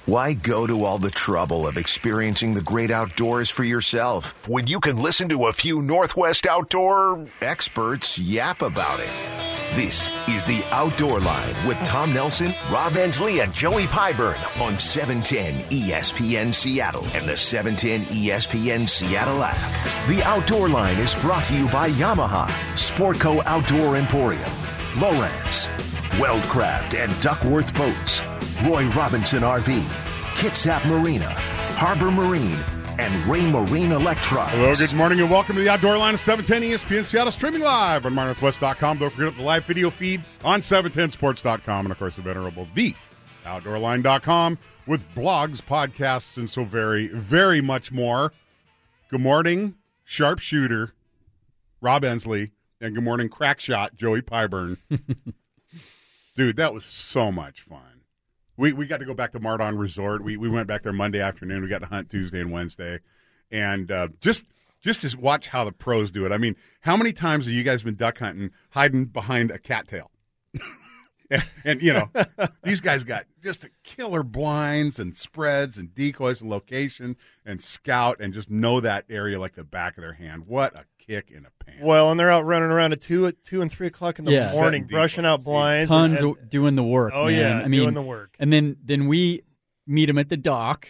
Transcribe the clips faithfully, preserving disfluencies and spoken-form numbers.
Why go to all the trouble of experiencing the great outdoors for yourself when you can listen to a few Northwest outdoor experts yap about it? This is The Outdoor Line with Tom Nelson, Rob Ensley, and Joey Pyburn on seven ten E S P N Seattle and the seven ten E S P N Seattle app. The Outdoor Line is brought to you by Yamaha, Sportco Outdoor Emporium, Lowrance, Weldcraft and Duckworth Boats, Roy Robinson R V, Kitsap Marina, Harbor Marine, and Ray Marine Electronics. Hello, good morning, and welcome to the Outdoor Line of seven ten E S P N Seattle, streaming live on my northwest dot com. Don't forget the live video feed on seven ten sports dot com, and, of course, the venerable the outdoor line dot com with blogs, podcasts, and so very, very much more. Good morning, sharpshooter Rob Ensley, and good morning, crack shot Joey Pyburn. Dude, that was so much fun. We we got to go back to Mardon Resort. We we went back there Monday afternoon. We got to hunt Tuesday and Wednesday, and uh, just just to watch how the pros do it. I mean, how many times have you guys been duck hunting, hiding behind a cattail? and, and you know, these guys got just a killer blinds and spreads and decoys and location and scout and just know that area like the back of their hand. What a kick in a pants. Well, and they're out running around at two, at two and three o'clock in the Yeah. morning, Setting brushing decoys. out blinds. Tons and, and, of doing the work. oh man. yeah, I mean, doing the work. And then then we meet them at the dock,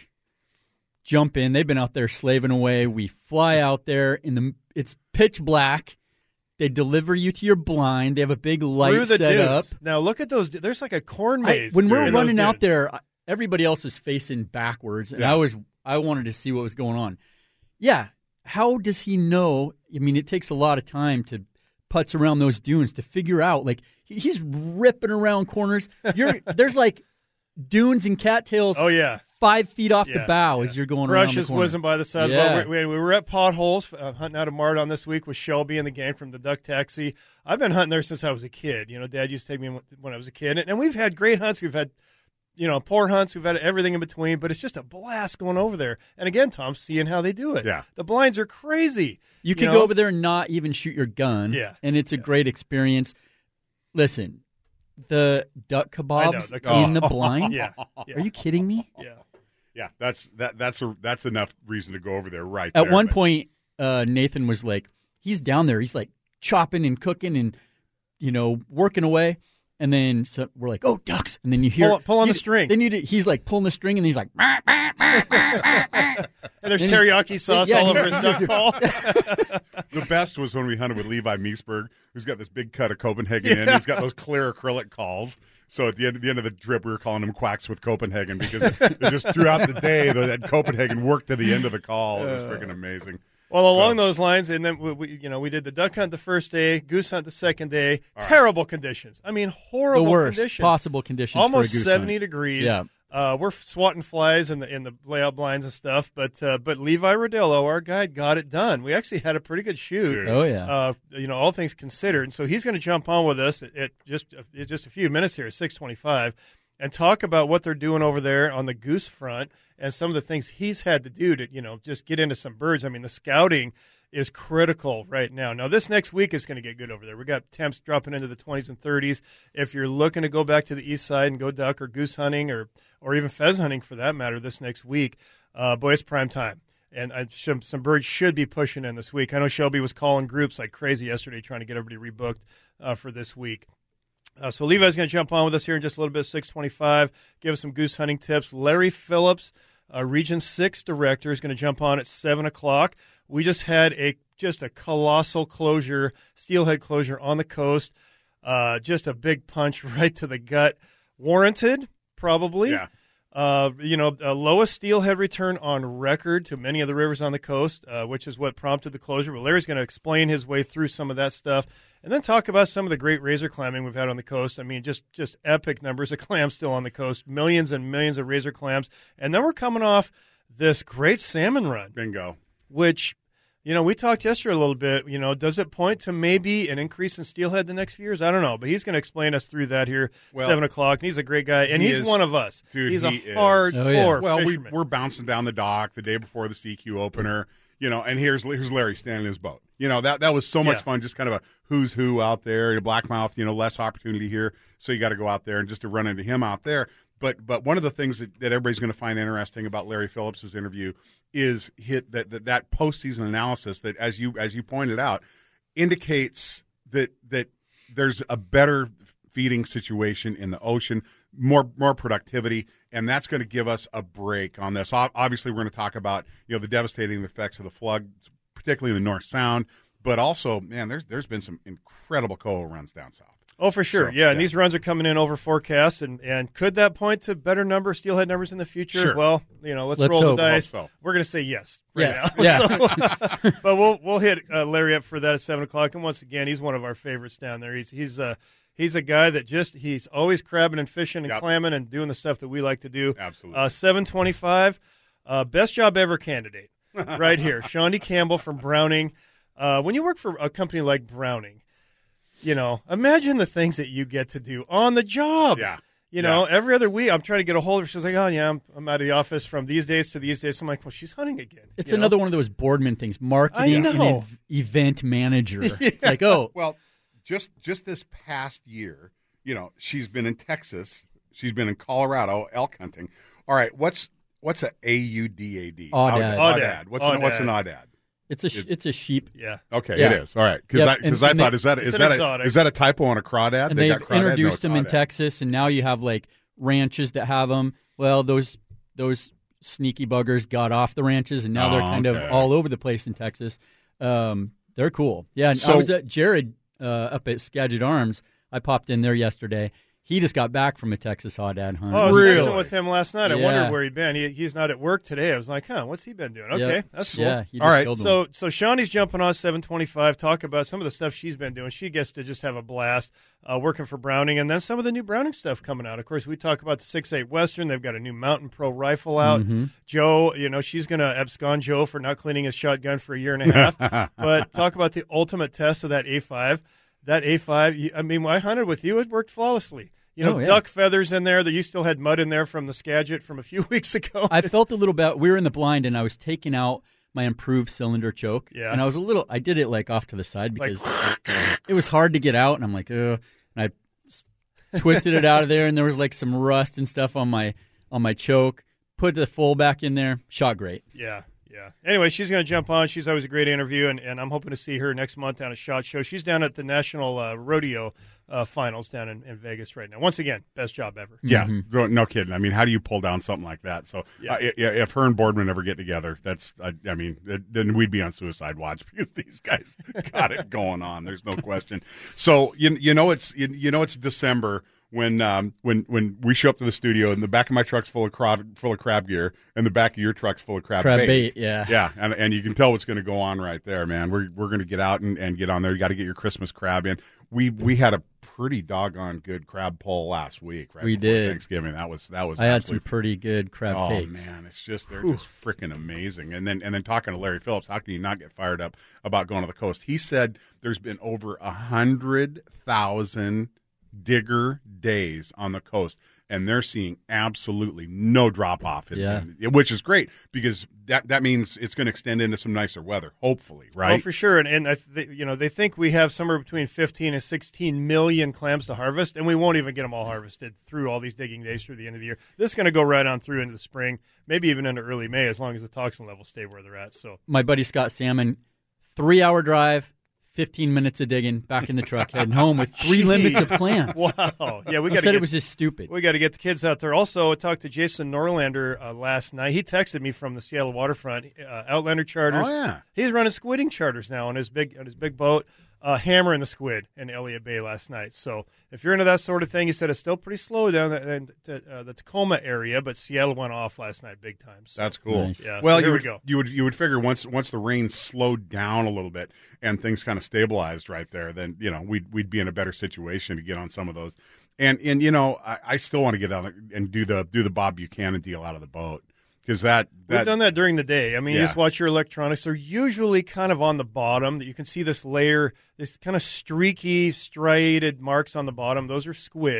jump in. They've been out there slaving away. We fly out there in the it's pitch black. They deliver you to your blind. They have a big light Through the set dunes. up. Now look at those. There's like a corn I- maze. when we're in running those out dunes. there, everybody else was facing backwards, and Yeah. I was I wanted to see what was going on. Yeah, how does he know? I mean, it takes a lot of time to putz around those dunes to figure out. Like he- he's ripping around corners. You're there's like dunes and cattails Oh yeah, five feet off Yeah, the bow yeah. as you're going around the brushes corner. whizzing by the side. Yeah. Well, we, we were at potholes uh, hunting out of Mardon this week with Shelby and the gang from the Duck Taxi. I've been hunting there since I was a kid. You know, Dad used to take me when I was a kid, and, and we've had great hunts. We've had, you know, poor hunts. We've had everything in between, but it's just a blast going over there. And again, Tom, seeing how they do it. Yeah. The blinds are crazy. You can know? go over there and not even shoot your gun. Yeah. And it's a Yeah. great experience. Listen, the duck I know, kebabs the in the kebab. blind? Yeah. yeah. Are you kidding me? Yeah. Yeah, that's that that's a that's enough reason to go over there right At there, one but- point, uh, Nathan was like, he's down there. He's like chopping and cooking and, you know, working away. And then so we're like, oh, ducks. And then you hear. Pull- pull on you- the string. Then you do, he's like pulling the string and he's like, "Bah, bah, bah, bah, bah, bah." And there's And he- teriyaki sauce Yeah, all he- over his duck call. The best was when we hunted with Levi Meesberg, who's got this big cut of Copenhagen in. He's got those clear acrylic calls. So at the end, at the end of the trip, we were calling them quacks with Copenhagen because they just throughout the day, that Copenhagen worked to the end of the call. It was freaking amazing. Well, along So- those lines, and then we, we, you know, we did the duck hunt the first day, goose hunt the second day. Terrible conditions. I mean, The horrible worst conditions. possible conditions. Almost for a goose seventy hunt. degrees. Yeah. Uh, we're swatting flies in the in the layout blinds and stuff, but uh, but Levi Rodillo, our guide, got it done. We actually had a pretty good shoot. Oh, yeah. Uh, you know, all things considered, and so he's going to jump on with us at, at just at just a few minutes here, six twenty-five, and talk about what they're doing over there on the goose front and some of the things he's had to do to you know just get into some birds. I mean, the scouting is critical right now. Now, this next week is going to get good over there. We got temps dropping into the twenties and thirties. If you're looking to go back to the east side and go duck or goose hunting or or even pheasant hunting for that matter this next week, uh, boy, it's prime time. And I, some, some birds should be pushing in this week. I know Shelby was calling groups like crazy yesterday trying to get everybody rebooked uh, for this week. Uh, so Levi's going to jump on with us here in just a little bit, six twenty-five, give us some goose hunting tips. Larry Phillips, uh, Region six director, is going to jump on at seven o'clock. We just had a just a colossal closure, steelhead closure on the coast. Uh, just a big punch right to the gut. Warranted, probably. Yeah. Uh, you know, uh, lowest steelhead return on record to many of the rivers on the coast, uh, which is what prompted the closure. But Larry's going to explain his way through some of that stuff and then talk about some of the great razor clamming we've had on the coast. I mean, just, just epic numbers of clams still on the coast, millions and millions of razor clams. And then we're coming off this great salmon run, Bingo. which, you know, we talked yesterday a little bit. You know, does it point to maybe an increase in steelhead the next few years? I don't know, but he's going to explain us through that here, Well, seven o'clock. And he's a great guy, and he he's is- one of us. dude, he's he a is. hardcore Oh, yeah. Well, we, fisherman. we're bouncing down the dock the day before the C Q opener, you know, and here's here's Larry standing in his boat. You know, that that was so much Yeah. fun, just kind of a who's who out there. Blackmouth, you know, less opportunity here, so you got to go out there and just to run into him out there. But but one of the things that, that everybody's going to find interesting about Larry Phillips' interview is hit that, that that postseason analysis that, as you as you pointed out, indicates that that there's a better feeding situation in the ocean, more more productivity, and that's going to give us a break on this. Obviously, we're going to talk about you know the devastating effects of the flood, particularly in the North Sound, but also, man, there's there's been some incredible coho runs down south. Oh, for sure. So, yeah, and yeah. these runs are coming in over forecast, and, and could that point to better number steelhead numbers in the future? Sure. Well, you know, let's, Let's roll hope. the dice. Hope so. We're going to say yes right Yes. now. Yeah. So, but we'll we'll hit uh, Larry up for that at seven o'clock. And once again, he's one of our favorites down there. He's he's uh, he's a guy that just he's always crabbing and fishing and Yep. clamming and doing the stuff that we like to do. Absolutely. Uh, seven twenty-five, uh, best job ever candidate right here. Shawnee Campbell from Browning. Uh, when you work for a company like Browning, you know, imagine the things that you get to do on the job. Yeah. You know, Yeah. every other week I'm trying to get a hold of her. She's like, oh, yeah, I'm, I'm out of the office from these days to these days. I'm like, well, she's hunting again. It's you know? another one of those Boardman things, marketing I and know. ev- event manager. It's like, oh, Well, just just this past year, you know, she's been in Texas, she's been in Colorado elk hunting. All right, what's what's a A U D A D? Aoudad. Aoudad. What's an, Aoudad. what's an audad? it's a sh- it's a sheep. Yeah. Okay, Yeah. it is. All right, because Yep, I and- because I and thought they- is that It's is an that a, exotic. is that a typo on a crawdad? And They they've got crawdad? introduced No, them in it's aoudad. Texas, and now you have like ranches that have them. Well, those those sneaky buggers got off the ranches, and now they're Oh, kind okay. of all over the place in Texas. Um, they're cool. Yeah, and So- I was at Jared uh, up at Skagit Arms. I popped in there yesterday. He just got back from a Texas aoudad hunt. Oh, I was Really? texting with him last night. I Yeah. wondered where he'd been. He, he's not at work today. I was like, huh, what's he been doing? Okay, Yep. that's cool. Yeah, he All just right, killed them. So, so Shawnee's jumping on seven twenty-five. Talk about some of the stuff she's been doing. She gets to just have a blast uh, working for Browning, and then some of the new Browning stuff coming out. Of course, we talk about the six eight Western. They've got a new Mountain Pro rifle out. Mm-hmm. Joe, you know, she's going to abscond Joe for not cleaning his shotgun for a year and a half. But talk about the ultimate test of that A five. That A five. you- I mean, when I hunted with you, it worked flawlessly. You know, Oh, yeah. duck feathers in there. That you still had mud in there from the Skagit from a few weeks ago. I felt a little bit. We were in the blind, and I was taking out my improved cylinder choke. Yeah. And I was a little. I did it like off to the side Like- because it was hard to get out, and I'm like, ugh. And I s- twisted it out of there, and there was like some rust and stuff on my on my choke. Put the full back in there. Shot great. Yeah, yeah. Anyway, she's going to jump on. She's always a great interview, and, and I'm hoping to see her next month down at SHOT Show. She's down at the National uh, Rodeo uh, Finals down in, in Vegas right now. Once again, best job ever. Yeah, Mm-hmm. no- no kidding. I mean, how do you pull down something like that? So, Yeah. uh, i- if her and Boardman ever get together, that's, I, I mean, it, then we'd be on suicide watch because these guys got it going on. There's no question. So, you, you know, it's you, you know it's December when um when when we show up to the studio and the back of my truck's full of crab full of crab gear and the back of your truck's full of crab, Crab bait. bait, yeah. Yeah, and and you can tell what's going to go on right there, man. We're we're going to get out and, and get on there. You got to get your Christmas crab in. We we had a pretty doggone good crab pull last week, right? We before did. Thanksgiving. That was that was I had absolutely some pretty good crab Oh cakes. man, it's just they're just freaking amazing. And then and then talking to Larry Phillips, how can you not get fired up about going to the coast? He said there's been over a hundred thousand digger days on the coast, and they're seeing absolutely no drop off. in- Yeah. in- which is great because that that means it's going to extend into some nicer weather, hopefully, right? Oh, for sure. And, and I th- you know, they think we have somewhere between fifteen and sixteen million clams to harvest, and we won't even get them all harvested through all these digging days through the end of the year. This is going to go right on through into the spring, maybe even into early May, as long as the toxin levels stay where they're at. So, My buddy Scott Salmon, three hour drive, fifteen minutes of digging, back in the truck, heading home with three Jeez. limits of clams. wow. Yeah, we He got to said get it was just stupid. We got to get the kids out there. Also, I talked to Jason Norlander uh, last night. He texted me from the Seattle waterfront. Uh, Outlander charters. Oh yeah. He's running squidding charters now on his big on his big boat. Uh, hammering the squid in Elliott Bay last night. So if you're into that sort of thing, he said it's still pretty slow down the, in, uh, the Tacoma area, but Seattle went off last night big time. So, That's cool. Nice. Yeah, so well, here you we would, go. you would you would figure once once the rain slowed down a little bit and things kind of stabilized right there, then you know we'd we'd be in a better situation to get on some of those. And and you know I, I still want to get out and do the do the Bob Buchanan deal out of the boat because that We've that done that during the day. I mean, you Yeah. just watch your electronics. They're usually kind of on the bottom. That you can see this layer, this kind of streaky, striated marks on the bottom. Those are squid.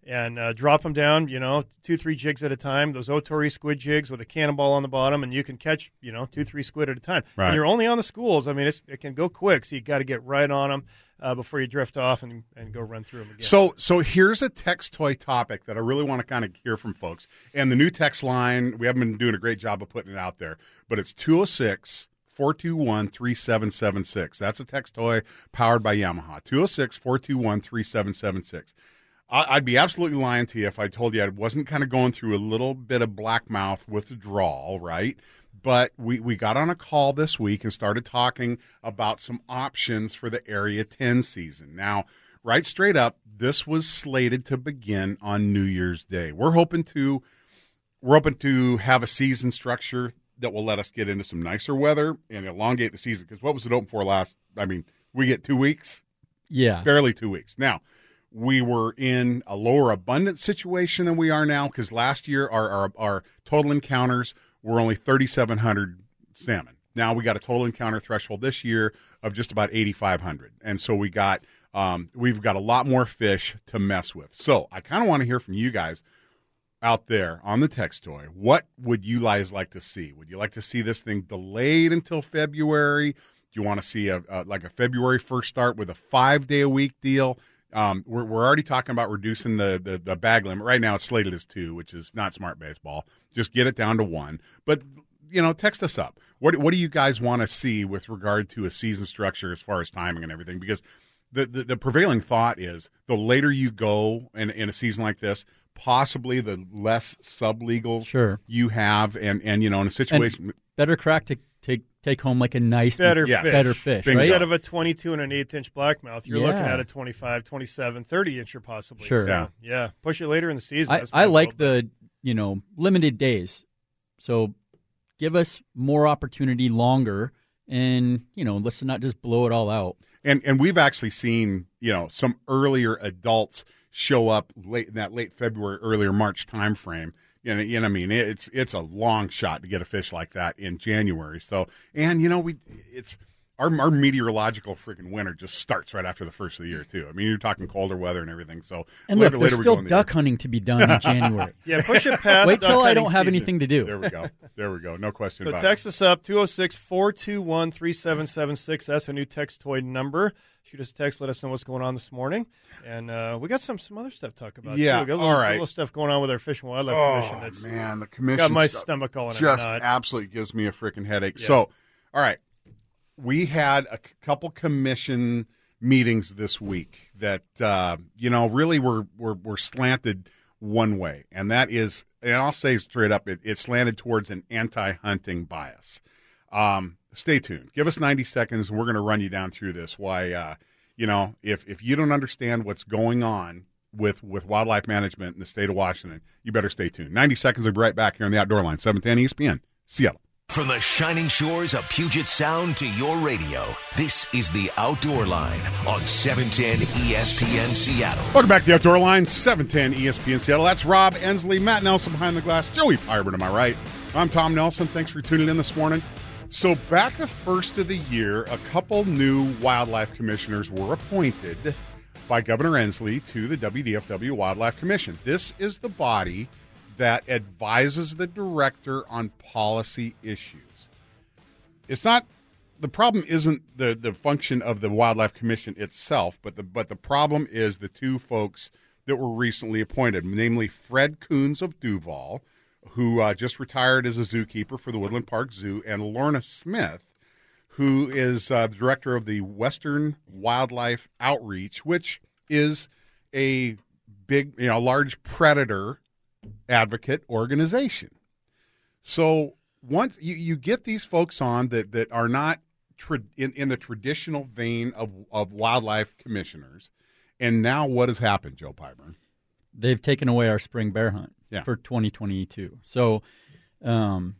and uh, drop them down, you know, two, three jigs at a time, those Otori squid jigs with a cannonball on the bottom, and you can catch, you know, two, three squid at a time. Right. And you're only on the schools. I mean, it's, it can go quick, so you got to get right on them uh, before you drift off and, and go run through them again. So, so here's a text toy topic that I really want to kind of hear from folks. And the new text line, we haven't been doing a great job of putting it out there, but it's two oh six, four two one, three seven seven six. That's a text toy powered by Yamaha. two oh six, four two one, three seven seven six. I'd be absolutely lying to you if I told you I wasn't kind of going through a little bit of blackmouth withdrawal, right? But we, we got on a call this week and started talking about some options for the Area ten season. Now, right straight up, this was slated to begin on New Year's Day. We're hoping to we're hoping to have a season structure that will let us get into some nicer weather and elongate the season. Because what was it open for last? I mean, we get two weeks? Yeah. Barely two weeks. Now, we were in a lower abundance situation than we are now because last year our, our our total encounters were only thirty-seven hundred salmon. Now we got a total encounter threshold this year of just about eighty-five hundred, and so we got um, we've got a lot more fish to mess with. So I kind of want to hear from you guys out there on the text toy. What would you guys like to see? Would you like to see this thing delayed until February? Do you want to see a, a like a February first start with a five day a week deal? Um, we're, we're already talking about reducing the, the, the bag limit. Right now it's slated as two, which is not smart baseball. Just get it down to one. But, you know, text us up. What what do you guys want to see with regard to a season structure as far as timing and everything? Because the, the, the prevailing thought is the later you go in, in a season like this, possibly the less sub-legals Sure. you have. And, and, you know, in a situation. And better crack to take take home like a nice Better Yes. fish. better fish, Bingo. right? Instead of a twenty-two and an eighth inch blackmouth, you're Yeah. looking at a twenty-five, twenty-seven, thirty incher possibly. Sure. So, Yeah. yeah. Push it later in the season. I, That's I my like goal. the, you know, limited days. So give us more opportunity longer and, you know, let's not just blow it all out. And and we've actually seen, you know, some earlier adults show up late in that late February, earlier March time frame. You know, you know, I mean, it's it's a long shot to get a fish like that in January. So, and you know, we it's our our meteorological freaking winter just starts right after the first of the year too. I mean, you're talking colder weather and everything. So, And later, look, later there's we still go in the duck year. hunting to be done in January. Yeah, push it past Wait duck till I hunting don't have season. anything to do. There we go. There we go. No question So about text it. us up, two oh six, four two one, three seven seven six. That's a new text toy number. Shoot us a text. Let us know what's going on this morning. And uh, we got some some other stuff to talk about, Yeah, too. We got a little, all right. little stuff going on with our Fish and Wildlife Oh Commission that's man, the commission got my stuff stomach all in a just knot. absolutely gives me a freaking headache. Yeah. So, all right, we had a c- couple commission meetings this week that uh, you know really were, were were slanted one way, and that is, and I'll say straight up, it, it's slanted towards an anti-hunting bias. Um, stay tuned. Give us ninety seconds, and we're going to run you down through this. Why, uh, you know, if if you don't understand what's going on with with wildlife management in the state of Washington, you better stay tuned. ninety seconds. We'll be right back here on the Outdoor Line, seven ten E S P N, Seattle. From the shining shores of Puget Sound to your radio, this is the Outdoor Line on seven ten E S P N Seattle. Welcome back to the Outdoor Line, seven ten E S P N Seattle. That's Rob Ensley, Matt Nelson behind the glass, Joey Pyburn to my right. I'm Tom Nelson. Thanks for tuning in this morning. So back the first of the year, a couple new wildlife commissioners were appointed by Governor Ensley to the W D F W Wildlife Commission. This is the body that advises the director on policy issues. It's not, the problem isn't the, the function of the Wildlife Commission itself, but the but the problem is the two folks that were recently appointed, namely Fred Coons of Duval, who uh, just retired as a zookeeper for the Woodland Park Zoo, and Lorna Smith, who is uh, the director of the Western Wildlife Outreach, which is a big, you know, large predator advocate organization. So once you, you get these folks on that, that are not tra- in, in the traditional vein of, of wildlife commissioners, and now what has happened, Joe Pyburn? They've taken away our spring bear hunt Yeah. for twenty twenty-two. So, um,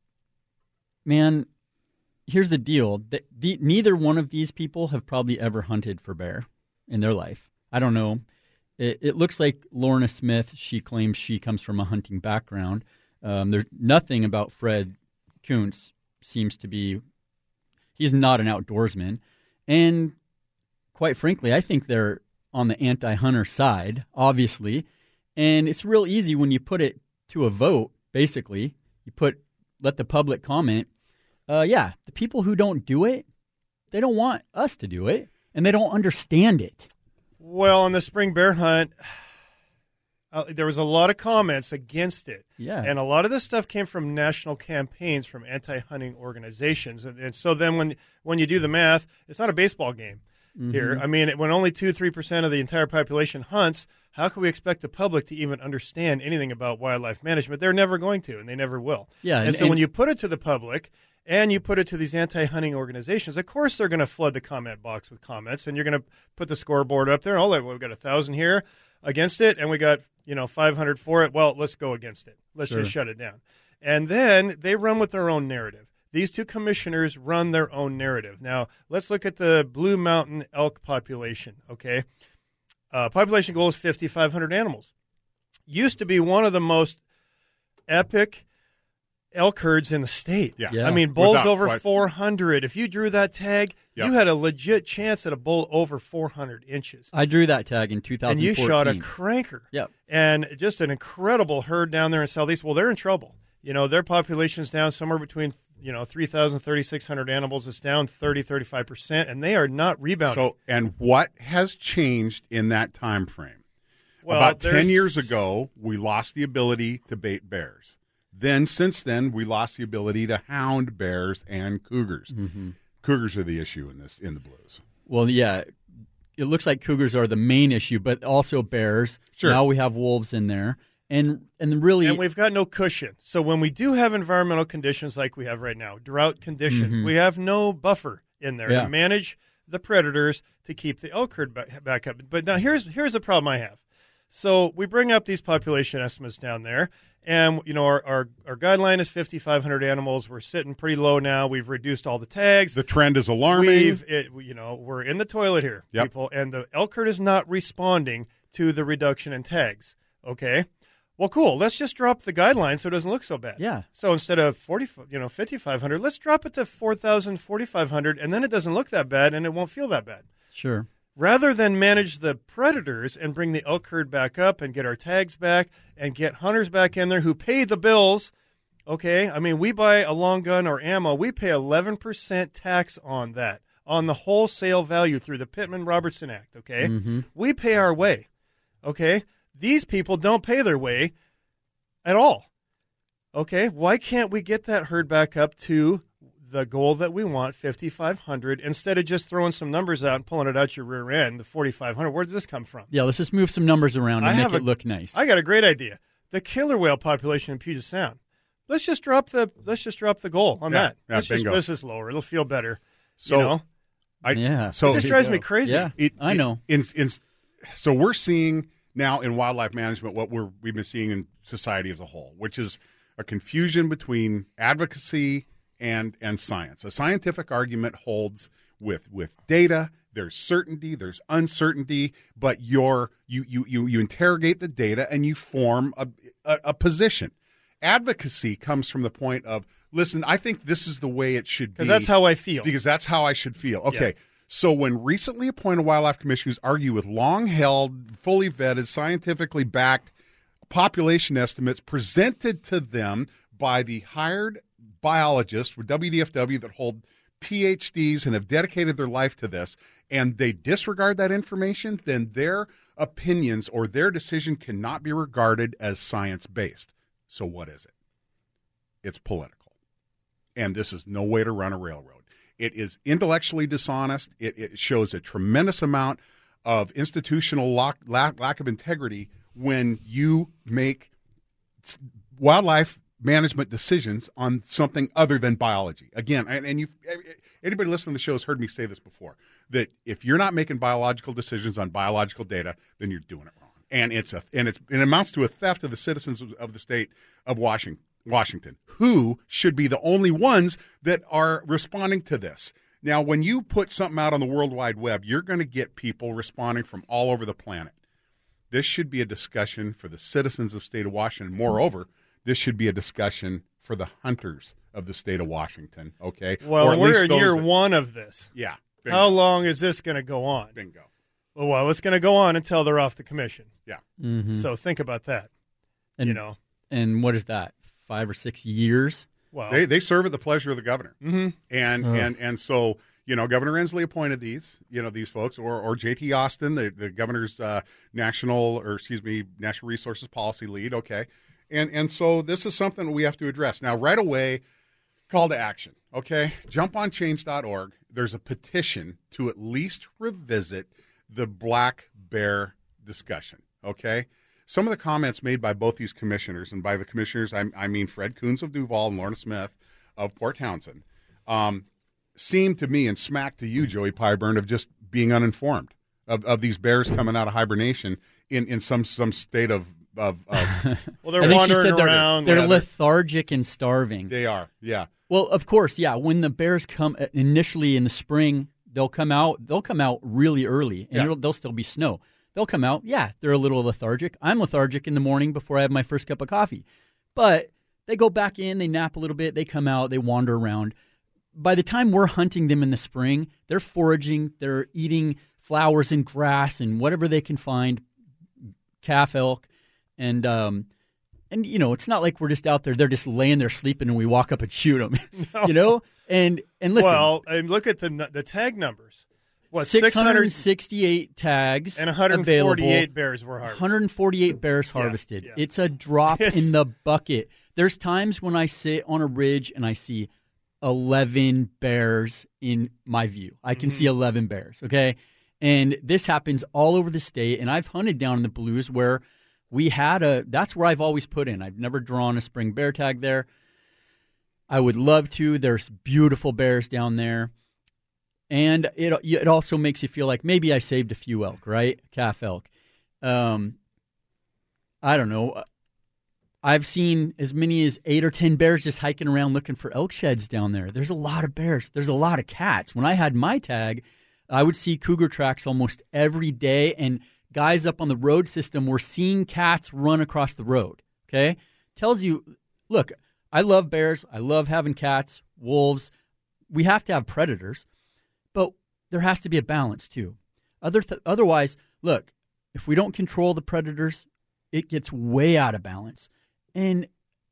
man, here's the deal. The, the, neither one of these people have probably ever hunted for bear in their life. I don't know. It, it looks like Lorna Smith, she claims she comes from a hunting background. Um, there's nothing about Fred Kuntz seems to be, he's not an outdoorsman. And quite frankly, I think they're on the anti-hunter side, obviously. And it's real easy when you put it to a vote, basically. You put let the public comment. Uh, yeah, the people who don't do it, they don't want us to do it, and they don't understand it. Well, on the spring bear hunt, uh, there was a lot of comments against it. Yeah. And a lot of this stuff came from national campaigns from anti-hunting organizations. And, and so then when when you do the math, it's not a baseball game mm-hmm. here. I mean, when only two, three percent of the entire population hunts, how can we expect the public to even understand anything about wildlife management? They're never going to, and they never will. Yeah. And, and so and, when you put it to the public and you put it to these anti-hunting organizations, of course they're going to flood the comment box with comments, and you're going to put the scoreboard up there. Oh, we've got one thousand here against it, and we got, you know, five hundred for it. Well, let's go against it. Let's Sure. just shut it down. And then they run with their own narrative. These two commissioners run their own narrative. Now, let's look at the Blue Mountain elk population, okay? Uh, population goal is fifty-five hundred animals. Used to be one of the most epic elk herds in the state. Yeah. Yeah. I mean, bulls Without over question. four hundred. If you drew that tag, Yep. you had a legit chance at a bull over four hundred inches. I drew that tag in two thousand And fourteen. you shot a cranker. Yep. And just an incredible herd down there in Southeast. Well, they're in trouble. You know, their population's down somewhere between, you know, three thousand, thirty-six hundred animals. It's down thirty, thirty-five percent, and they are not rebounding. So, and what has changed in that time frame? Well, About there's- ten years ago, we lost the ability to bait bears. Then, since then, we lost the ability to hound bears and cougars. Mm-hmm. Cougars are the issue in this in the blues. Well, yeah, it looks like cougars are the main issue, but also bears. Sure. Now we have wolves in there, and and really, And we've got no cushion. So when we do have environmental conditions like we have right now, drought conditions, Mhm. we have no buffer in there Yeah. to manage the predators to keep the elk herd back, back up. But now here's here's the problem I have. So we bring up these population estimates down there, and you know our our, our guideline is fifty-five hundred animals. We're sitting pretty low now. We've reduced all the tags. The trend is alarming. We've, it, you know, we're in the toilet here, Yep. people, and the elk herd is not responding to the reduction in tags. Okay, well, cool. Let's just drop the guideline so it doesn't look so bad. yeah, So instead of forty, you know, fifty-five hundred, let's drop it to four thousand, forty-five hundred, and then it doesn't look that bad, and it won't feel that bad. sure. Rather than manage the predators and bring the elk herd back up and get our tags back and get hunters back in there who pay the bills. Okay, I mean, we buy a long gun or ammo, we pay eleven percent tax on that, on the wholesale value through the Pittman-Robertson Act, okay? Mm-hmm. We pay our way, okay? These people don't pay their way at all, okay? Why can't we get that herd back up to the goal that we want, fifty-five hundred, instead of just throwing some numbers out and pulling it out your rear end, the forty-five hundred? Where does this come from? Yeah, let's just move some numbers around I and make have it a- look nice. I got a great idea. The killer whale population in Puget Sound. Let's just drop the let's just drop the goal on Yeah, that. yeah, let's just bingo. this is lower. It'll feel better. So, you know? I, Yeah. So It just there you drives go. me crazy. Yeah, It- I it- know. In, in, so we're seeing now in wildlife management what we're we've been seeing in society as a whole, which is a confusion between advocacy and and science. A scientific argument holds with with data. There's certainty, there's uncertainty, but you're you you you you interrogate the data and you form a a, a position. Advocacy comes from the point of, listen, I think this is the way it should be. Because that's how I feel. Because that's how I should feel. Okay. Yeah. So when recently appointed wildlife commissioners argue with long-held, fully vetted, scientifically backed population estimates presented to them by the hired biologists with W D F W that hold P H Ds and have dedicated their life to this, and they disregard that information, then their opinions or their decision cannot be regarded as science-based. So what is it? It's political. And this is no way to run a railroad. It is intellectually dishonest. It, it shows a tremendous amount of institutional lack, lack, lack of integrity when you make wildlife management decisions on something other than biology. Again, and, and you anybody listening to the show has heard me say this before, that if you're not making biological decisions on biological data, then you're doing it wrong. And it's a and it's it amounts to a theft of the citizens of, of the state of Washington. Washington, who should be the only ones that are responding to this. Now, when you put something out on the World Wide Web, you're going to get people responding from all over the planet. This should be a discussion for the citizens of the state of Washington. Moreover, this should be a discussion for the hunters of the state of Washington, okay? Well, Or at we're least in those year that- one of this. Yeah. Bingo. How long is this going to go on? Bingo. Well, well, it's going to go on until they're off the commission. Yeah. Mm-hmm. So think about that. and, you know, and what is that? Five or six years? well, They they serve at the pleasure of the governor, mm-hmm. and Oh. and and so you know Governor Inslee appointed these you know these folks, or or J T Austin, the the governor's uh, national or excuse me national resources policy lead. Okay, and and so this is something we have to address now right away. Call to action. Okay, jump on change dot org. There's a petition to at least revisit the black bear discussion. Okay. Some of the comments made by both these commissioners, and by the commissioners, I, I mean Fred Coons of Duval and Lorna Smith of Port Townsend, um, seem to me, and smack to you, Joey Pyburn, of just being uninformed of, of these bears coming out of hibernation in, in some some state of of, of well, they're I think she wandering said they're, around. they're yeah, lethargic and starving. they are, yeah, Well, of course, yeah. When the bears come uh, initially in the spring, they'll come out. They'll come out really early, and Yeah. it'll, there'll still be snow. They'll come out. Yeah, they're a little lethargic. I'm lethargic in the morning before I have my first cup of coffee, but they go back in. They nap a little bit. They come out. They wander around. By the time we're hunting them in the spring, they're foraging. They're eating flowers and grass and whatever they can find, calf elk, and um, and you know, it's not like we're just out there. They're just laying there sleeping, and we walk up and shoot them. No. You know, and and listen, well, and look at the the tag numbers. What six hundred six hundred sixty-eight tags and one hundred forty-eight bears were harvested. one hundred forty-eight bears harvested. yeah. It's a drop It's- in the bucket. There's times when I sit on a ridge and I see eleven bears in my view. I can Mm-hmm. see eleven bears, okay? And this happens all over the state, and I've hunted down in the Blues where we had a – that's where I've always put in. I've never drawn a spring bear tag there. I would love to. There's beautiful bears down there. And it it also makes you feel like maybe I saved a few elk, right? Calf elk. Um, I don't know. I've seen as many as eight or ten bears just hiking around looking for elk sheds down there. There's a lot of bears. There's a lot of cats. When I had my tag, I would see cougar tracks almost every day, and guys up on the road system were seeing cats run across the road. Okay? Tells you, look, I love bears. I love having cats, wolves. We have to have predators. But there has to be a balance, too. Other th- otherwise, look, if we don't control the predators, it gets way out of balance. And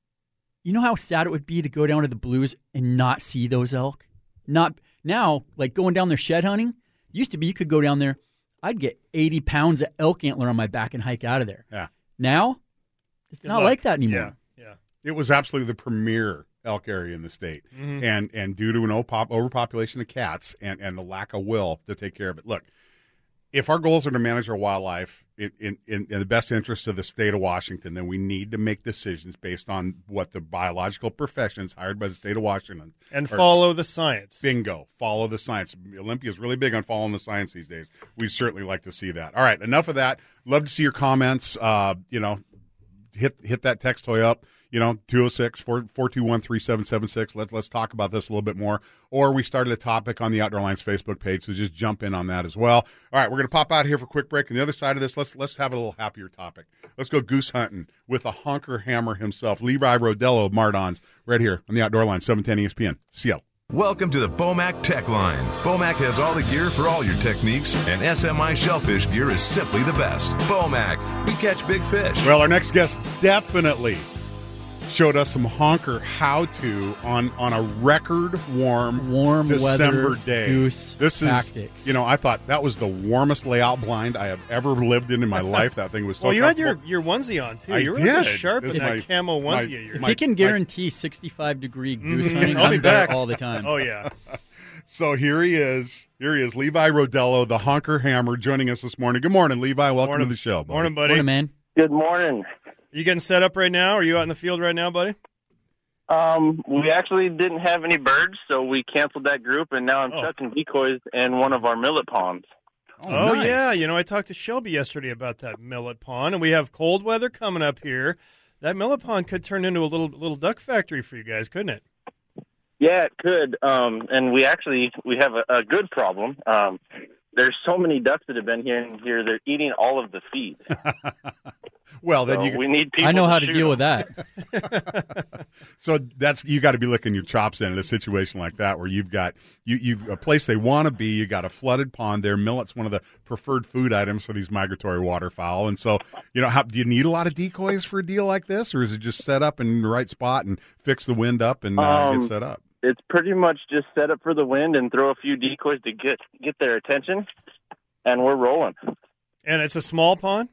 you know how sad it would be to go down to the Blues and not see those elk? Not now, like going down there shed hunting, used to be you could go down there, I'd get eighty pounds of elk antler on my back and hike out of there. yeah. Now, it's Good not luck. like that anymore. Yeah, yeah. It was absolutely the premier elk area in the state, Mhm. and and due to an opop- overpopulation of cats and, and the lack of will to take care of it. Look, if our goals are to manage our wildlife in, in, in, in the best interest of the state of Washington, then we need to make decisions based on what the biological professions hired by the state of Washington And are- follow the science. Bingo. Follow the science. Olympia is really big on following the science these days. We'd certainly like to see that. All right, enough of that. Love to see your comments. Uh, you know, hit hit that text toy up. You know, two oh six, four two one, three seven seven six. Let's let's talk about this a little bit more. Or we started a topic on the Outdoor Alliance Facebook page, so just jump in on that as well. All right, we're gonna pop out here for a quick break. On the other side of this, let's let's have a little happier topic. Let's go goose hunting with a honker hammer himself, Levi Rodello of Mardons, right here on the Outdoor Line, seven ten E S P N. Seattle. Welcome to the Bomac Tech Line. Bomac has all the gear for all your techniques, and S M I shellfish gear is simply the best. Bomac, we catch big fish. Well, our next guest definitely showed us some honker how-to on, on a record warm, Warm December weather day. goose this is, tactics. you know, I thought that was the warmest layout blind I have ever lived in in my life. That thing was so Well, you had your, comfortable. your onesie on, too. I you were really did. sharp This in is that my- camo my- onesie of yours. my- He can guarantee sixty-five degree goose Mhm. hunting. I'll be I'm there back. all the time. Oh, yeah. So here he is. Here he is, Levi Rodello, the honker hammer, joining us this morning. Good morning, Levi. Welcome Morning. to the show. buddy. Morning, buddy. Morning, man. Good morning. You getting set up right now? Are you out in the field right now, buddy? Um, we actually didn't have any birds, so we canceled that group, and now I'm Oh. chucking decoys in one of our millet ponds. Oh, nice. yeah. You know, I talked to Shelby yesterday about that millet pond, and we have cold weather coming up here. That millet pond could turn into a little little duck factory for you guys, couldn't it? Yeah, it could. Um, and we actually we have a, a good problem. Um, there's so many ducks that have been here and here. They're eating all of the feed. Well, then So you we need people. I know how to shoot deal them. with that. so that's you got to be licking your chops in, in a situation like that where you've got you you've a place they want to be. You got a flooded pond there. Millet's one of the preferred food items for these migratory waterfowl, and so you know, how, do you need a lot of decoys for a deal like this, or is it just set up in the right spot and fix the wind up and uh, Um, get set up? It's pretty much just set up for the wind and throw a few decoys to get get their attention, and we're rolling. And it's a small pond?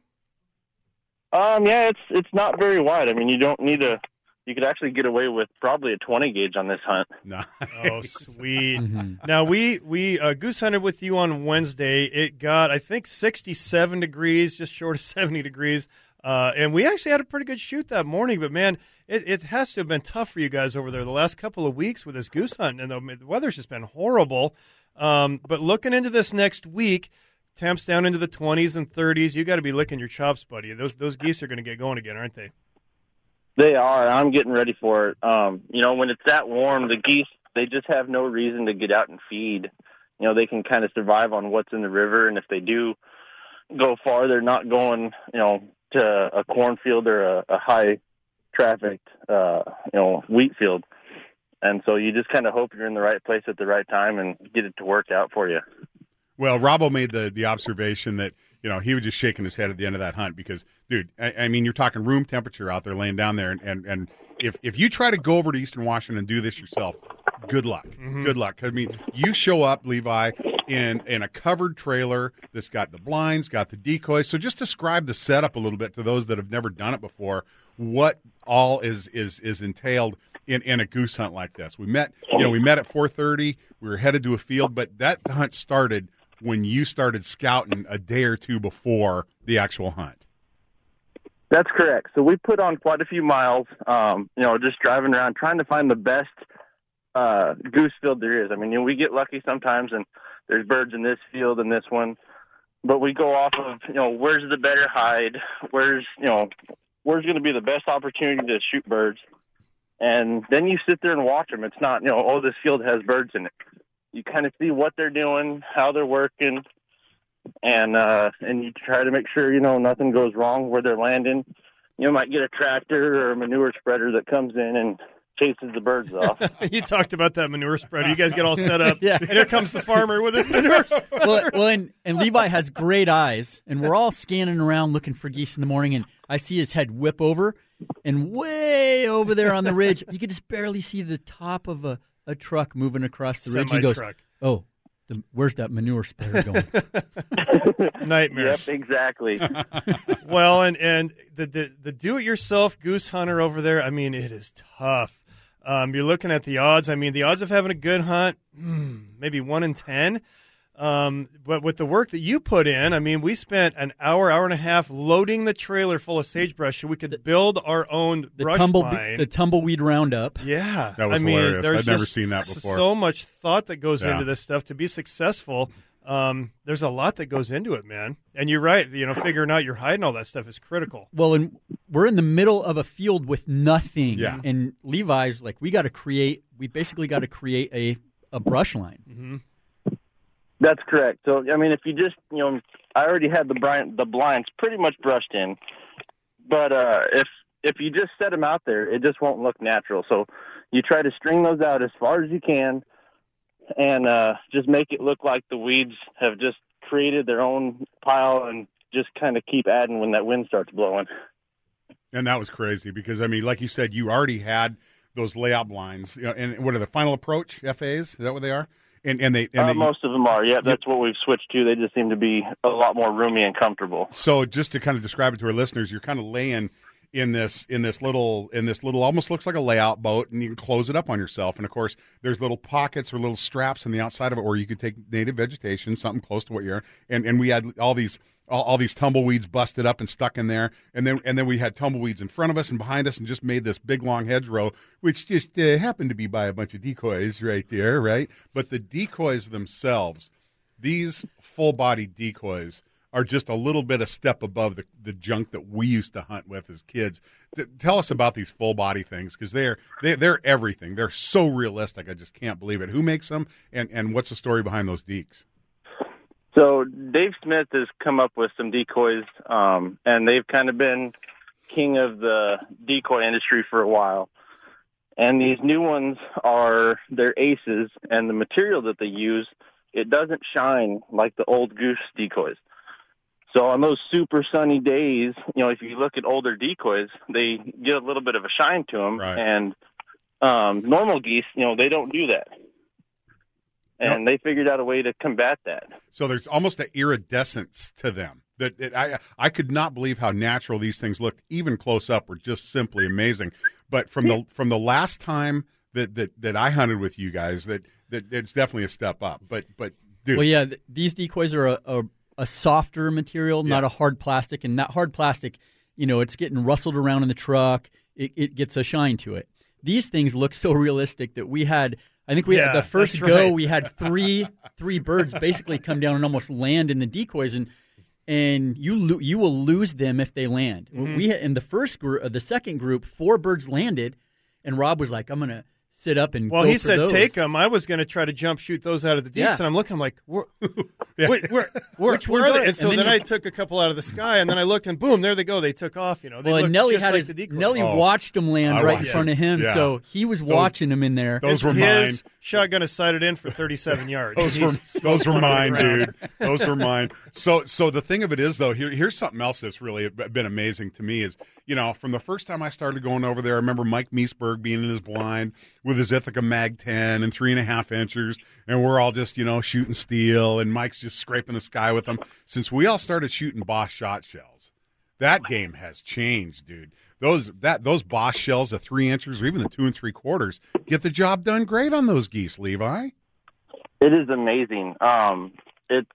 Um, yeah, it's it's not very wide. I mean, you don't need a. You could actually get away with probably a twenty gauge on this hunt. Nice. Oh, sweet. Mhm. Now, we, we uh, goose hunted with you on Wednesday. It got, I think, sixty-seven degrees, just short of seventy degrees. Uh, and we actually had a pretty good shoot that morning. But, man, it, it has to have been tough for you guys over there the last couple of weeks with this goose hunt. And the, the weather's just been horrible. Um, but looking into this next week, temps down into the twenties and thirties, you got to be licking your chops, buddy. Those, those geese are going to get going again, aren't they? They are. I'm getting ready for it. Um, you know, when it's that warm, the geese, they just have no reason to get out and feed. You know, they can kind of survive on what's in the river, and if they do go far, they're not going, you know, to a cornfield or a, a high-trafficked, uh, you know, wheat field. And so you just kind of hope you're in the right place at the right time and get it to work out for you. Well, Robbo made the, the observation that, you know, he was just shaking his head at the end of that hunt because, dude, I, I mean, you're talking room temperature out there laying down there. And, and, and if, if you try to go over to Eastern Washington and do this yourself, good luck. Mm-hmm. Good luck. I mean, you show up, Levi, in, in a covered trailer that's got the blinds, got the decoys. So just describe the setup a little bit to those that have never done it before, what all is, is, is entailed in, in a goose hunt like this. We met, you know, we met at four thirty. We were headed to a field, but that hunt started when you started scouting a day or two before the actual hunt. That's correct. So we put on quite a few miles, um, you know, just driving around trying to find the best uh, goose field there is. I mean, you know, we get lucky sometimes and there's birds in this field and this one, but we go off of, you know, where's the better hide, where's, you know, where's going to be the best opportunity to shoot birds. And then you sit there and watch them. It's not, you know, oh, this field has birds in it. You kind of see what they're doing, how they're working, and uh, and you try to make sure, you know, nothing goes wrong where they're landing. You might get a tractor or a manure spreader that comes in and chases the birds off. You talked about that manure spreader. You guys get all set up, Yeah. and here comes the farmer with his manure spreader. well, well and, and Levi has great eyes, and we're all scanning around looking for geese in the morning, and I see his head whip over, and way over there on the ridge, you can just barely see the top of a, a truck moving across the ridge. He goes, Semi-truck. oh, the, where's that manure spreader going? Nightmare. Yep, exactly. Well, and, and the, the, the do-it-yourself goose hunter over there, I mean, it is tough. Um, you're looking at the odds. I mean, the odds of having a good hunt, hmm, maybe one in ten. Um, but with the work that you put in, I mean, we spent an hour, hour and a half loading the trailer full of sagebrush so we could build our own The, brush tumble, line. the tumbleweed roundup. Yeah. That was I mean, hilarious. There's I'd never just seen that s- before. So much thought that goes Yeah. into this stuff to be successful. Um, there's a lot that goes into it, man. And you're right. You know, figuring out your hide and all that stuff is critical. Well, and we're in the middle of a field with nothing. Yeah. And Levi's like, we got to create, we basically got to create a, a brush line. Mm-hmm. That's correct. So, I mean, if you just, you know, I already had the blind, the blinds pretty much brushed in, but uh, if if you just set them out there, it just won't look natural. So you try to string those out as far as you can and uh, just make it look like the weeds have just created their own pile and just kind of keep adding when that wind starts blowing. And that was crazy because, I mean, like you said, you already had those layout blinds. You know, and what are the Final Approach F As? Is that what they are? And, and they, and Uh, they most of them are, yeah. That's what we've switched to. They just seem to be a lot more roomy and comfortable. So just to kind of describe it to our listeners, you're kind of laying in this in this little in this little almost looks like a layout boat, and you can close it up on yourself. And of course, there's little pockets or little straps on the outside of it where you could take native vegetation, something close to what you're. And and we had all these all, all these tumbleweeds busted up and stuck in there, and then and then we had tumbleweeds in front of us and behind us, and just made this big long hedgerow, which just uh, happened to be by a bunch of decoys right there, right? But the decoys themselves, these full body decoys, are just a little bit a step above the, the junk that we used to hunt with as kids. T- tell us about these full body things because they're they, they're everything. They're so realistic. I just can't believe it. Who makes them, and, and what's the story behind those deeks? So Dave Smith has come up with some decoys, um, and they've kind of been king of the decoy industry for a while. And these new ones are their aces, and the material that they use, it doesn't shine like the old goose decoys. So on those super sunny days, you know, if you look at older decoys, they get a little bit of a shine to them. Right. And um, normal geese, you know, they don't do that. And Yep. they figured out a way to combat that. So there's almost an iridescence to them. That it, I I could not believe how natural these things looked, even close up, were just simply amazing. But from the from the last time that, that, that I hunted with you guys, that, that it's definitely a step up. But but dude, Well, yeah, th- these decoys are a, a, a softer material, not Yeah. a hard plastic. And that hard plastic, you know, it's getting rustled around in the truck. It, it gets a shine to it. These things look so realistic that we had, I think we Yeah, had the first that's go, right. we had three three birds basically come down and almost land in the decoys. And and you lo- you will lose them if they land. Mm-hmm. We had, in the first group, uh, the second group, four birds landed, and Rob was like, "I'm gonna sit up and Well, go he for said those. take them. I was going to try to jump shoot those out of the deeks, Yeah. and I'm looking. I'm like, where, Yeah. wait, where, where, Which where ones are are they? it? And so And then, then I you- took a couple out of the sky, and then I looked, and boom, there they go. They took off. You know, they Well, looked and Nelly just had like his, the decoys. Nelly Oh. watched them land I right in watched front it. of him, Yeah. so he was watching them in there. Those were His mine. shotgun is sighted in for thirty-seven yards. Those He's were smoked those were one to the mine, ground. dude. Those were mine. So so the thing of it is, though, here here's something else that's really been amazing to me is, you know, from the first time I started going over there, I remember Mike Meesberg being in his blind with his Ithaca Mag ten and three and a half inchers, and we're all just, you know, shooting steel, and Mike's just scraping the sky with them. Since we all started shooting Bosch shot shells, that game has changed, dude. Those that those Bosch shells, the three inchers or even the two and three quarters, get the job done great on those geese, Levi. It is amazing. Um, it's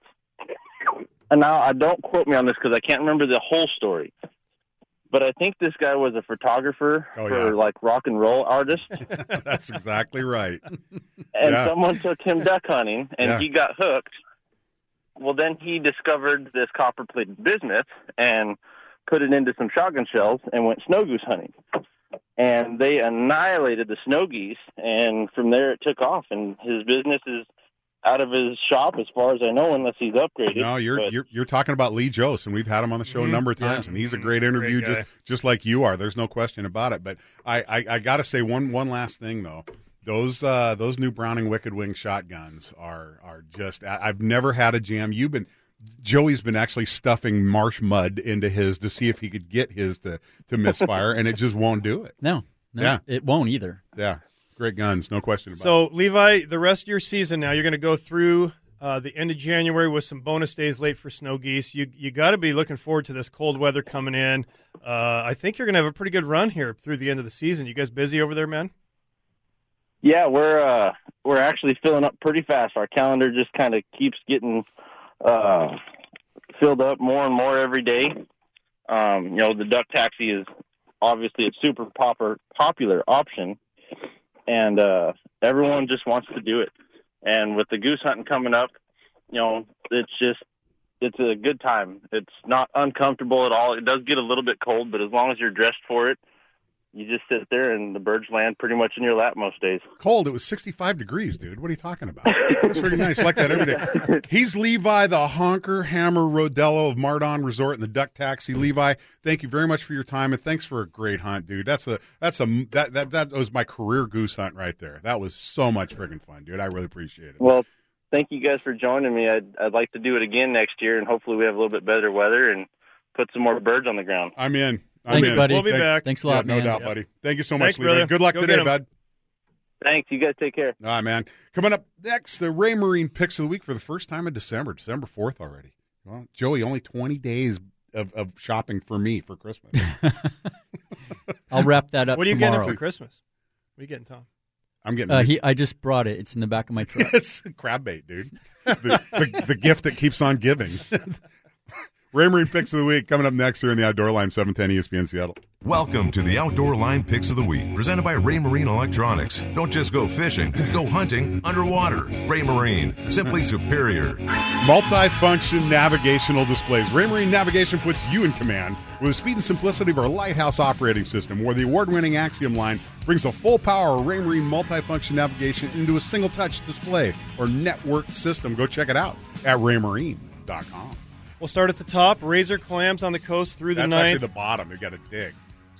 and now I don't quote me on this because I can't remember the whole story, but I think this guy was a photographer Oh, for yeah. like rock and roll artists, That's exactly right. and Yeah. someone took him duck hunting, and Yeah. he got hooked. Well, then he discovered this copper-plated bismuth and put it into some shotgun shells and went snow goose hunting. And they annihilated the snow geese, and from there it took off. And his business is out of his shop, as far as I know, unless he's upgraded. No, you're But you're you're talking about Lee Jose, and we've had him on the show a number of times, and he's a great interview, Great guy. just, just like you are. There's no question about it. But I, I, I got to say one one last thing though. Those uh, those new Browning Wicked Wing shotguns are are just. I, I've never had a jam. You've been. Joey's been actually stuffing marsh mud into his to see if he could get his to, to misfire, and it just won't do it. No, no, Yeah. it won't either. Yeah, great guns, no question about it. So, Levi, the rest of your season now, you're going to go through uh, the end of January with some bonus days late for snow geese. You you got to be looking forward to this cold weather coming in. Uh, I think you're going to have a pretty good run here through the end of the season. You guys busy over there, man? yeah, we're uh, we're actually filling up pretty fast. Our calendar just kind of keeps getting uh, filled up more and more every day. Um, you know, the duck taxi is obviously a super popper, popular option, and uh, everyone just wants to do it. And with the goose hunting coming up, you know, it's just it's a good time. It's not uncomfortable at all. It does get a little bit cold, but as long as you're dressed for it, you just sit there and the birds land pretty much in your lap most days. Cold. It was sixty-five degrees, dude. What are you talking about? It's pretty nice. I like that every day. He's Levi, the honker hammer Rodello of Mardon Resort and the Duck Taxi. Levi, thank you very much for your time, and thanks for a great hunt, dude. That's a that's a that that that was my career goose hunt right there. That was so much friggin' fun, dude. I really appreciate it. Well, thank you guys for joining me. I'd, I'd like to do it again next year, and hopefully we have a little bit better weather and put some more birds on the ground. I'm in. I'm Thanks, in. buddy. We'll be Thank- back. Thanks a Yeah, lot, no man. doubt, Yep. buddy. Thank you so Thanks, much, Levi. brother. Good luck Go today, get 'em. bud. Thanks. You guys take care. All right, man. Coming up next, the Ray Marine picks of the week for the first time in December, December fourth already. Well, Joey, only twenty days of, of shopping for me for Christmas. I'll wrap that up What are you tomorrow. getting for Christmas? What are you getting, Tom? I'm getting Uh, he, I just brought it. It's in the back of my truck. it's crab bait, dude. The, the, the gift that keeps on giving. Ray Marine picks of the week coming up next here in the Outdoor Line, seven ten E S P N Seattle. Welcome to the Outdoor Line Picks of the Week, presented by Ray Marine Electronics. Don't just go fishing, go hunting underwater. Ray Marine, simply superior. Multi-function navigational displays. Ray Marine Navigation puts you in command with the speed and simplicity of our Lighthouse operating system, where the award-winning Axiom line brings the full power of Ray Marine multi-function navigation into a single-touch display or networked system. Go check it out at ray marine dot com. We'll start at the top. Razor clams on the coast through the That's ninth. actually the bottom. You got to dig.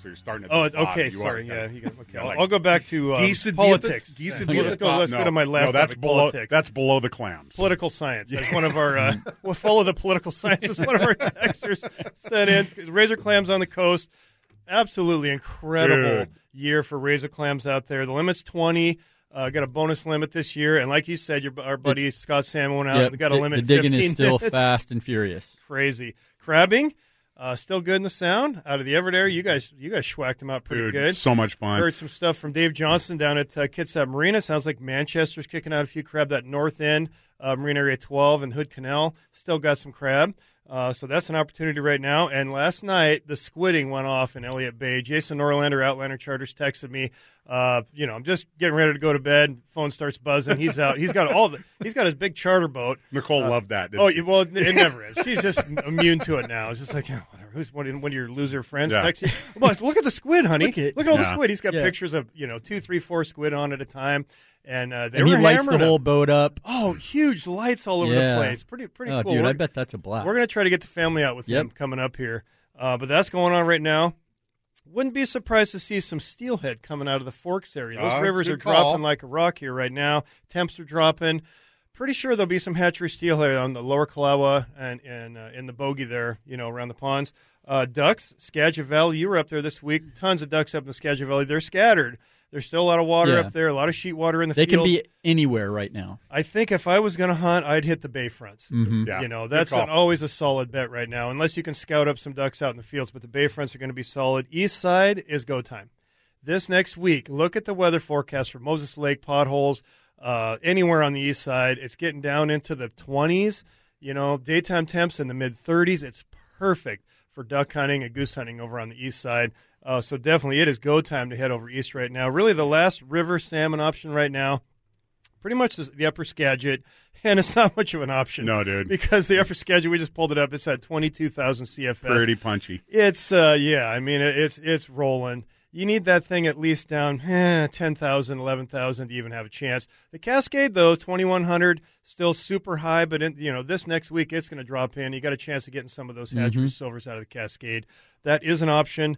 So you're starting at Oh, the bottom. okay. You Sorry. are Yeah. kinda- You can, okay. Yeah, I'll, like- I'll go back to um, Geese would be at the- politics. geese would Yeah. be at Let's the go. top. Let's go No, to my last no, that's topic, below. politics. That's below the clams. Political science. That's one of our. Uh, we'll follow the political science. As one of our texters sent in. Razor clams on the coast. Absolutely incredible Dude. year for razor clams out there. The limit's twenty. Uh, got a bonus limit this year, and like you said, your our buddy Scott Salmon went out. Yep, and got a the- limit. The digging fifteen is still minutes. fast and furious. Crazy. Crabbing, uh, still good in the sound out of the Everett area. You guys, you guys schwacked them out pretty Dude, good. so much fun. Heard some stuff from Dave Johnson down at uh, Kitsap Marina. Sounds like Manchester's kicking out a few crab. That north end, uh, Marine Area twelve and Hood Canal, still got some crab. Uh, so that's an opportunity right now. And last night, the squidding went off in Elliott Bay. Jason Norlander, Outlander Charters, texted me. Uh, you know, I'm just getting ready to go to bed. Phone starts buzzing. He's out. He's got all the. He's got his big charter boat. Nicole Uh, loved that. didn't Oh, she? you- well, it never is. She's just immune to it now. It's just like, yeah, whatever. Who's one, one of your loser friends Yeah. text you? Well, look at the squid, honey. Look at- Look at all the Yeah. squid. He's got Yeah. pictures of you know two, three, four squid on at a time, and uh, they And were he lights the hammering whole them. boat up. Oh, huge lights all over Yeah. the place. Pretty, pretty Oh, cool. dude, We're- I bet that's a blast. we're going to try to get the family out with Yep. him coming up here. Uh, but that's going on right now. Wouldn't be surprised to see some steelhead coming out of the Forks area. Those Oh, rivers good are call. dropping like a rock here right now. Temps are dropping. Pretty sure there'll be some hatchery steelhead on the lower Kalawa and, and uh, in the bogey there, you know, around the ponds. Uh, ducks, Skagit Valley, you were up there this week. Tons of ducks up in the Skagit Valley. They're scattered. There's still a lot of water Yeah. up there, a lot of sheet water in the They fields. can be anywhere right now. I think if I was going to hunt, I'd hit the bayfronts. Mm-hmm. Yeah. You know, Good that's call. an, always a solid bet right now, unless you can scout up some ducks out in the fields. But the bayfronts are going to be solid. East side is go time. This next week, look at the weather forecast for Moses Lake, potholes, uh, anywhere on the east side. It's getting down into the twenties. You know, daytime temps in the mid thirties. It's perfect for duck hunting and goose hunting over on the east side. Uh, so definitely it is go time to head over east right now. Really the last river salmon option right now, pretty much the, the upper Skagit, and it's not much of an option. No, dude. Because the upper Skagit, we just pulled it up, it's at twenty-two thousand C F S. Pretty punchy. It's, uh, yeah, I mean, it, it's it's rolling. You need that thing at least down eh, ten thousand, eleven thousand to even have a chance. The Cascade, though, twenty-one hundred, still super high, but in, you know, this next week it's going to drop in. You got a chance of getting some of those hatchery Mm-hmm. silvers out of the Cascade. That is an option.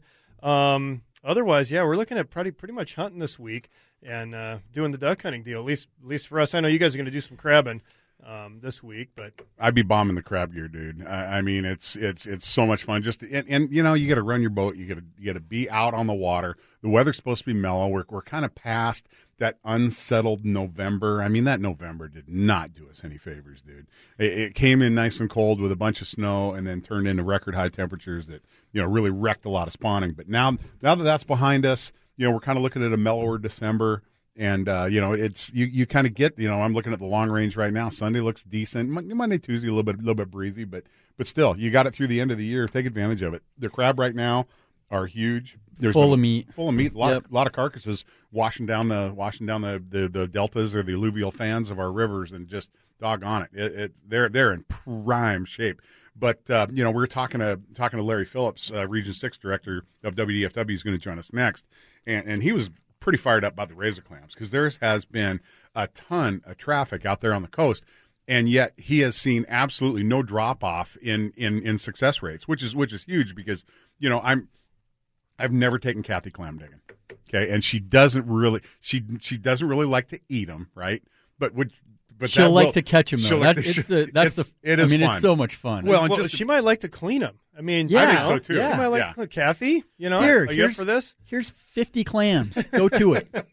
Um, otherwise, yeah, we're looking at pretty pretty much hunting this week and uh, doing the duck hunting deal. At least at least for us. I know you guys are going to do some crabbing um, this week, but I'd be bombing the crab gear, dude. I, I mean, it's it's it's so much fun. Just and, and you know, you got to run your boat. You got to you got to be out on the water. The weather's supposed to be mellow. We're we're kind of past that unsettled November. I mean, that November did not do us any favors, dude. It, it came in nice and cold with a bunch of snow, and then turned into record high temperatures that you know really wrecked a lot of spawning. But now now that that's behind us, you know, we're kind of looking at a mellower December. And, uh, you know, it's you, you kind of get, you know, I'm looking at the long range right now. Sunday looks decent. Mon- Monday, Tuesday, a little bit a little bit breezy, but but still, you got it through the end of the year. Take advantage of it. The crab right now are huge. There's Full no- of meat. Full of meat. A lot, Yep. of, lot of carcasses washing down the washing down the, the, the deltas or the alluvial fans of our rivers, and just doggone it. It, it they're they're in prime shape. But uh, you know, we were talking to talking to Larry Phillips, uh, Region Six Director of W D F W, who's going to join us next, and and he was pretty fired up about the razor clams because there has been a ton of traffic out there on the coast, and yet he has seen absolutely no drop off in, in, in success rates, which is which is huge because you know I'm I've never taken Kathy clam digging, okay, and she doesn't really she she doesn't really like to eat them, right? But would but She'll that like will- to catch them, though. she'll like That's, to- it's the, that's it's- the, it is I mean, fun. it's so much fun. Well, and well, just she might like to clean them. I mean, Yeah, I think so, too. She yeah. might like Yeah. to, Kathy, you know, Here, are you up here's- for this? Here's fifty clams. Go to it.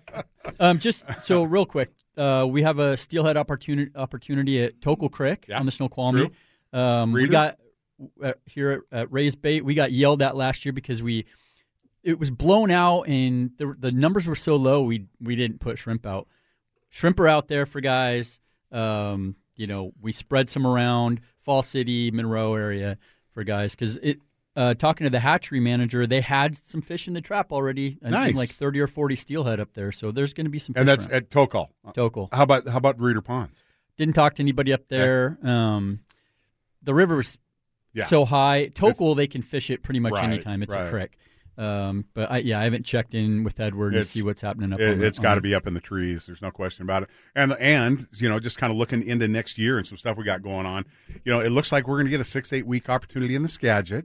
um, just so real quick, uh, we have a steelhead opportunity opportunity at Tokal Creek Yeah. on the Snoqualmie. Um, we Reader? got uh, here at, at Raised Bait. We got yelled at last year because we it was blown out and the the numbers were so low. We we didn't put shrimp out. Shrimp are out there for guys. Um, you know, we spread some around Fall City, Monroe area for guys because it. Uh, talking to the hatchery manager, they had some fish in the trap already. I Nice. think like thirty or forty steelhead up there. So there's going to be some fish and that's around. at Tokal. Tokal. How about how about Reeder Ponds? Didn't talk to anybody up there. Um, the river was Yeah. so high. Tokal, they can fish it pretty much Right, anytime. It's right. a creek. Um, but I, yeah, I haven't checked in with Edward It's- to see what's happening up It, on the, it's on got to the- be up in the trees. There's no question about it. And and you know, just kind of looking into next year and some stuff we got going on. You know, it looks like we're going to get a six eight week opportunity in the Skagit.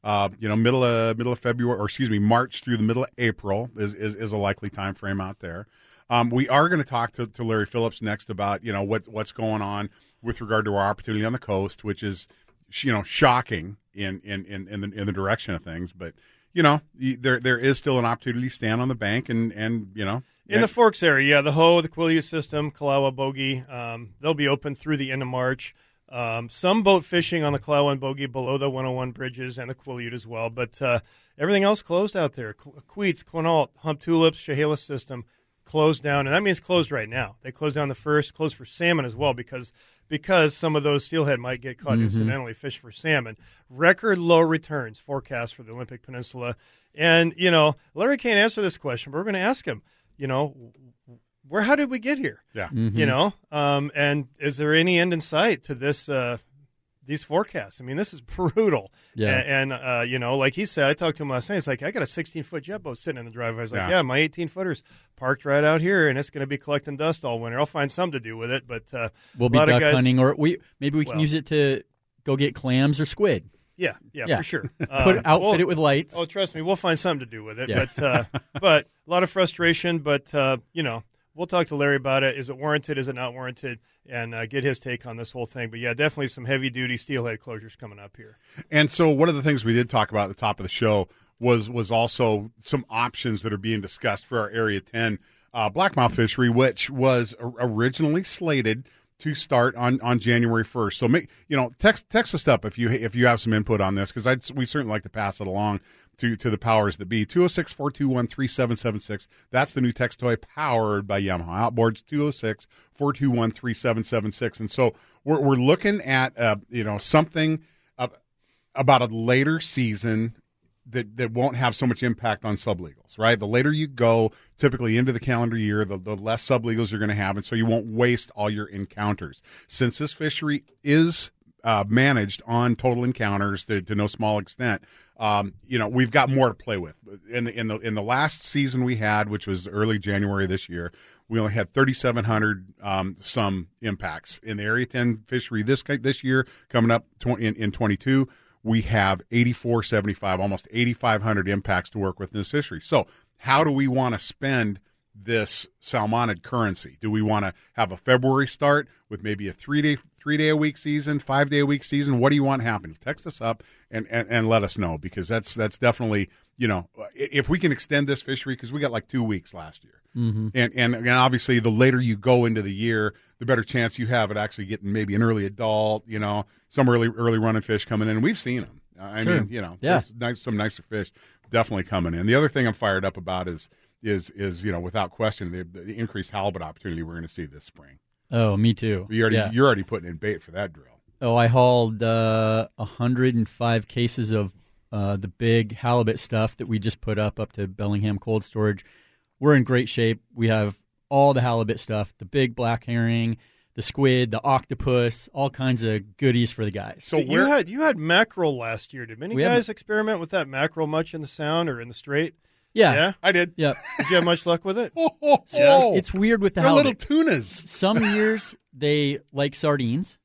Uh, you know, middle of middle of February, or excuse me, March through the middle of April is is, is a likely time frame out there. Um, we are going to talk to, to Larry Phillips next about, you know, what what's going on with regard to our opportunity on the coast, which is, you know, shocking in in, in, in the in the direction of things. But, you know, there there is still an opportunity to stand on the bank and, and you know. In the Forks area, yeah, the Hoh, the Quileute system, Kalawa, Bogey, um, they'll be open through the end of March. Um, some boat fishing on the Kalawa and Bogey below the one oh one bridges and the Quileute as well. But uh, everything else closed out there. Qu- Queets, Quinault, Hump Tulips, Chehalis system closed down. And that means closed right now. They closed down the first, closed for salmon as well because because some of those steelhead might get caught mm-hmm. incidentally fish for salmon. Record low returns forecast for the Olympic Peninsula. And, you know, Larry can't answer this question, but we're going to ask him. You know, where? How did we get here? Yeah. Mm-hmm. You know, um, and is there any end in sight to this? Uh, these forecasts. I mean, this is brutal. Yeah. And, and uh, you know, like he said, I talked to him last night. It's like I got a sixteen foot jet boat sitting in the driveway. I was like, yeah, yeah my eighteen footers parked right out here, and it's going to be collecting dust all winter. I'll find something to do with it, but uh, we'll be duck guys, hunting, or we maybe we can well, use it to go get clams or squid. Yeah, yeah, yeah. for sure. Put Um, outfit well, it with lights. Oh, trust me, we'll find something to do with it. Yeah. But uh, but a lot of frustration. But uh, you know, we'll talk to Larry about it. Is it warranted? Is it not warranted? And uh, get his take on this whole thing. But yeah, definitely some heavy duty steelhead closures coming up here. And so one of the things we did talk about at the top of the show was was also some options that are being discussed for our Area ten uh, blackmouth fishery, which was originally slated to start on, on January first. So, make, you know, text text us up if you if you have some input on this, because I'd we certainly like to pass it along to, to the powers that be. two oh six, four two one, three seven seven six. That's the new text toy powered by Yamaha Outboards, two oh six, four two one, three seven seven six. And so we're we're looking at, uh, you know, something uh, about a later season that, that won't have so much impact on sublegals, right? The later you go, typically into the calendar year, the, the less sublegals you're going to have, and so you won't waste all your encounters. Since this fishery is uh, managed on total encounters to, to no small extent, um, you know, we've got more to play with. In the in the in the last season we had, which was early January this year, we only had thirty-seven hundred um, some impacts in the Area ten fishery this this year. Coming up in in twenty-two. We have eighty-four seventy-five, almost eighty-five hundred impacts to work with in this fishery. So how do we want to spend this salmonid currency? Do we want to have a February start with maybe a three-day three-day-a-week season, five-day-a-week season? What do you want happening? Text us up and, and, and let us know, because that's that's definitely, you know, if we can extend this fishery, because we got like two weeks last year. Mm-hmm. And, and and obviously the later you go into the year, the better chance you have at actually getting maybe an early adult, you know, some early early running fish coming in. And we've seen them. I sure. mean, you know, yeah. there's nice, some nicer fish definitely coming in. The other thing I'm fired up about is, is is you know, without question, the, the increased halibut opportunity we're going to see this spring. Oh, me too. You already, yeah. You're already putting in bait for that drill. Oh, I hauled uh, one hundred five cases of uh, the big halibut stuff that we just put up, up to Bellingham Cold Storage. We're in great shape. We have all the halibut stuff, the big black herring, the squid, the octopus, all kinds of goodies for the guys. So you where, had you had mackerel last year. Did many We guys had- experiment with that mackerel much in the Sound or in the Strait? Yeah. Yeah? I did. Yeah. Did you have much luck with it? Oh, oh, Yeah. oh. It's weird with the They're halibut. little tunas. Some years they like sardines,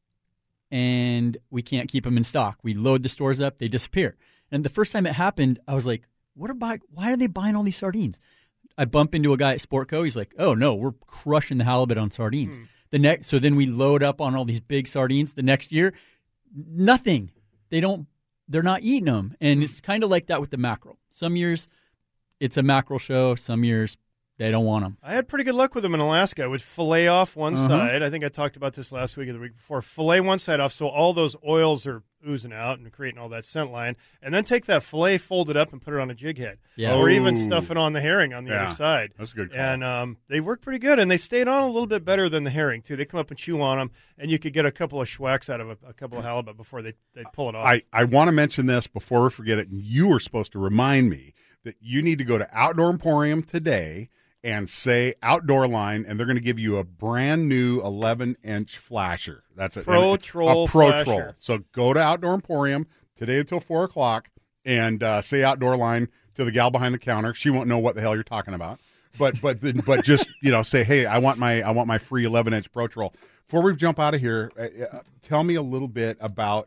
and we can't keep them in stock. We load the stores up, they disappear. And the first time it happened, I was like, "What are buy- Why are they buying all these sardines?" I bump into a guy at Sportco. He's like, "Oh no, we're crushing the halibut on sardines." Hmm. The next, so then we load up on all these big sardines. The next year, nothing. They don't. They're not eating them, and it's kind of like that with the mackerel. Some years, it's a mackerel show. Some years, they don't want them. I had pretty good luck with them in Alaska. I would fillet off one Uh-huh. side. I think I talked about this last week or the week before. Fillet one side off so all those oils are oozing out and creating all that scent line. And then take that fillet, fold it up, and put it on a jig head. Yeah. Or even Ooh. stuff it on the herring on the Yeah. other side. That's a good call. And um, they worked pretty good. And they stayed on a little bit better than the herring, too. They come up and chew on them, and you could get a couple of schwacks out of a, a couple of halibut before they they pull it off. I, I want to mention this before we forget it. You were supposed to remind me that you need to go to Outdoor Emporium today and say Outdoor Line, and they're going to give you a brand new eleven inch flasher. That's it. Pro And- Troll A Pro flasher. Troll. So go to Outdoor Emporium today until four o'clock and uh, say Outdoor Line to the gal behind the counter. She won't know what the hell you're talking about. But but but just, you know, say, hey, I want my I want my free eleven inch Pro Troll. Before we jump out of here, uh, uh, tell me a little bit about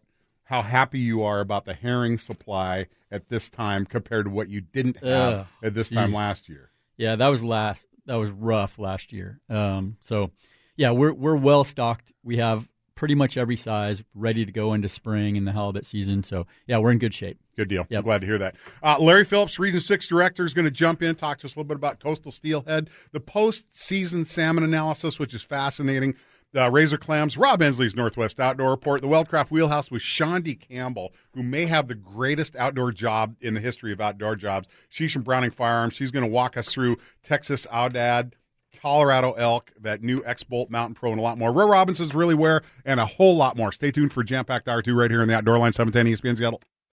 how happy you are about the herring supply at this time compared to what you didn't have Ugh, at this time geez. last year. Yeah, that was last. That was rough last year. Um, so, yeah, we're we're well stocked. We have pretty much every size ready to go into spring and the halibut season. So, yeah, we're in good shape. Good deal. Yep. I'm glad to hear that. Uh, Larry Phillips, Region six Director, is going to jump in, talk to us a little bit about coastal steelhead, the post-season salmon analysis, which is fascinating, uh, razor clams, Rob Ensley's Northwest Outdoor Report, the Weldcraft Wheelhouse with Shondi Campbell, who may have the greatest outdoor job in the history of outdoor jobs. She's from Browning Firearms. She's going to walk us through Texas Aoudad, Colorado elk, that new X-Bolt Mountain Pro, and a lot more. Roy Robinson's Really Where, and a whole lot more. Stay tuned for Jam Packed Hour two right here on the Outdoor Line, seven ten E S P N Seattle.